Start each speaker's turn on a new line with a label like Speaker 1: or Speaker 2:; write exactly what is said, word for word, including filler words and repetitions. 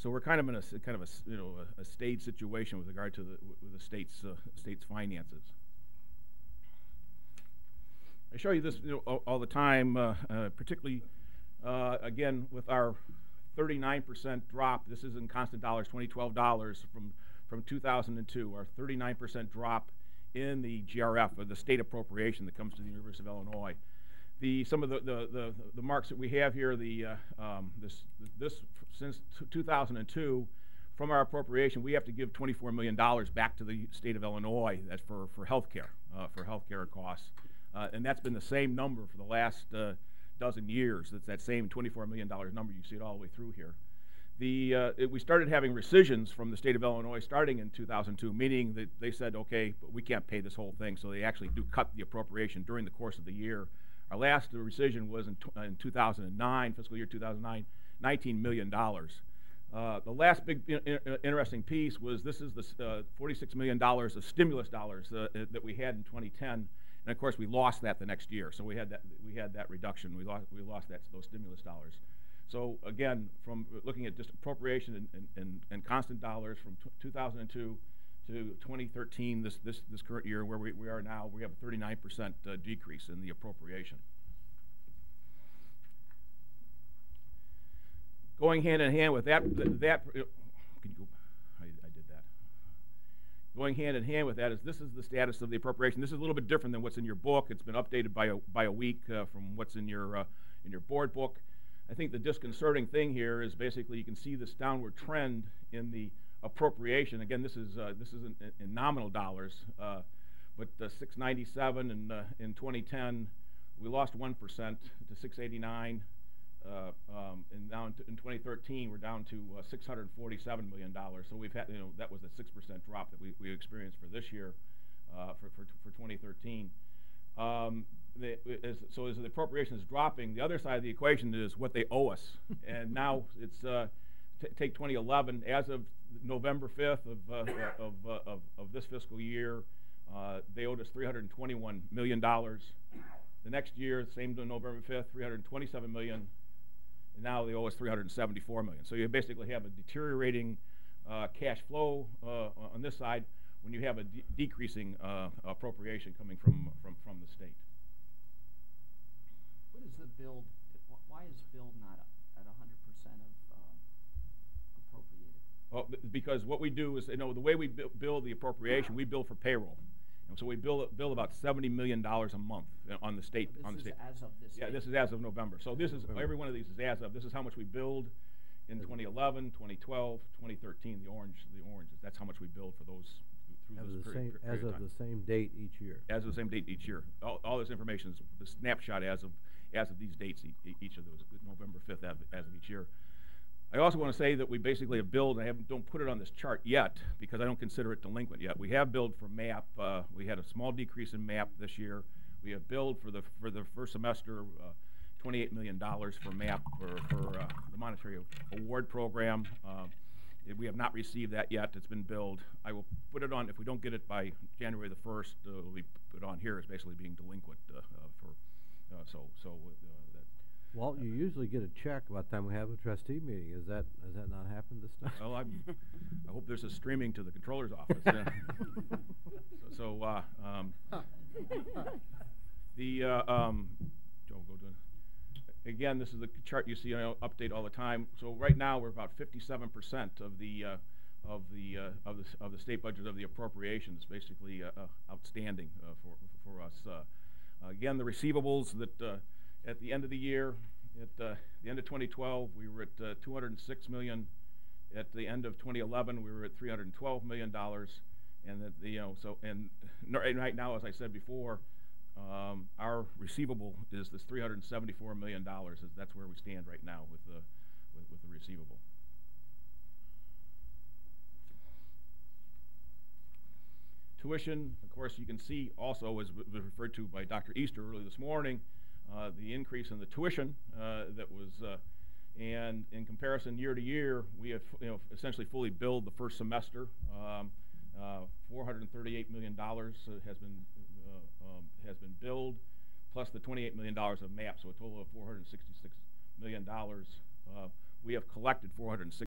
Speaker 1: So we're kind of in a kind of a you know a, a stage situation with regard to the with the state's uh, state's finances. I show you this you know, all, all the time, uh, uh, particularly uh, again with our thirty-nine percent drop. This is in constant dollars, twenty twelve dollars from from two thousand two. Our thirty-nine percent drop in the G R F, or the state appropriation that comes to the University of Illinois. The some of the the, the, the marks that we have here, the uh, um, this this since two thousand two, from our appropriation, we have to give twenty-four million dollars back to the state of Illinois. That's for for healthcare, uh, for healthcare costs, uh, and that's been the same number for the last uh, dozen years. It's that same twenty-four million dollars number. You see it all the way through here. The, uh, it, we started having rescissions from the state of Illinois starting in two thousand two, meaning that they said, okay, but we can't pay this whole thing, so they actually do cut the appropriation during the course of the year. Our last rescission was in, in two thousand nine, fiscal year two thousand nine, nineteen million dollars. Uh, the last big in, in, interesting piece was this is the uh, forty-six million dollars of stimulus dollars uh, that we had in twenty ten, and of course we lost that the next year. So we had that we had that reduction. We lost we lost that those stimulus dollars. So again, from looking at just appropriation and, and, and, and constant dollars from two thousand two to twenty thirteen, this, this, this current year where we, we are now, we have a thirty-nine percent uh, decrease in the appropriation. Going hand in hand with that, that uh, can you go, I, I did that. Going hand in hand with that is this is the status of the appropriation. This is a little bit different than what's in your book. It's been updated by a, by a week uh, from what's in your, uh, in your board book. I think the disconcerting thing here is basically you can see this downward trend in the appropriation. Again, this is uh, this is in, in nominal dollars, uh, but uh, six ninety-seven in uh, in twenty ten, we lost one percent to six eighty-nine, uh, um, and now in, in twenty thirteen we're down to uh, six hundred forty-seven million dollars. So we've had you know that was a six percent drop that we we experienced for this year, uh, for for for twenty thirteen. Um, The, as, so as the appropriation is dropping, the other side of the equation is what they owe us. And now it's, uh, t take twenty eleven, as of November fifth of, uh, of, uh, of, of this fiscal year, uh, they owed us three hundred twenty-one million dollars. The next year, same to November fifth, three hundred twenty-seven million dollars, and now they owe us three hundred seventy-four million dollars. So you basically have a deteriorating uh, cash flow uh, on this side when you have a de decreasing uh, appropriation coming from, from, from the state.
Speaker 2: What is the build, why is build not at one hundred percent of um, appropriated?
Speaker 1: Well, because what we do is, you know, the way we bu build the appropriation, we bill for payroll. And so we bill, bill about seventy million dollars a month on the state.
Speaker 2: So this
Speaker 1: on the
Speaker 2: is
Speaker 1: state.
Speaker 2: as of this
Speaker 1: Yeah,
Speaker 2: date.
Speaker 1: this is as of November. So this is, every one of these is as of. This is how much we billed in twenty eleven, twenty twelve, twenty thirteen, the orange, the oranges. That's how much we billed for those through
Speaker 3: As
Speaker 1: this
Speaker 3: of the
Speaker 1: period,
Speaker 3: same,
Speaker 1: period
Speaker 3: as
Speaker 1: of
Speaker 3: of
Speaker 1: time.
Speaker 3: the same date each year.
Speaker 1: As of the same date each year. All, all this information is the snapshot as of as of these dates, e each of those, November fifth as, as of each year. I also want to say that we basically have billed, and I haven't, don't put it on this chart yet because I don't consider it delinquent yet. We have billed for MAP. Uh, we had a small decrease in MAP this year. We have billed for the for the first semester uh, twenty-eight million dollars for MAP for, for uh, the Monetary Award Program. Uh, we have not received that yet. It's been billed. I will put it on, if we don't get it by January the first, uh, we put it on here as basically being delinquent uh, uh, for, uh, so, so uh, that.
Speaker 3: Walt, you usually get a check by the time we have a trustee meeting. Is that, has that not happened this time?
Speaker 1: Well, I'm, I hope there's a streaming to the controller's office. Yeah. so, so uh, um, the, uh, um, Joe, go to it. Again, this is the chart you see I update all the time. So right now we're about fifty-seven percent of the uh, of the uh, of the of the state budget of the appropriations, basically uh, uh, outstanding uh, for for us. Uh, again, the receivables that uh, at the end of the year, at uh, the end of twenty twelve, we were at uh, two hundred six million. At the end of twenty eleven, we were at three hundred twelve million dollars, and that the, you know so and right now, as I said before. Um, our receivable is this three hundred seventy-four million dollars. That's where we stand right now with the with, with the receivable. Tuition, of course, you can see also, as was referred to by Doctor Easter early this morning, uh, the increase in the tuition uh, that was, uh, and in comparison year to year, we have you know essentially fully billed the first semester. Um, uh, four hundred thirty-eight million dollars uh, has been. Um, has been billed, plus the twenty-eight million dollars of MAP, so a total of four hundred sixty-six million dollars. Uh, we have collected four hundred sixty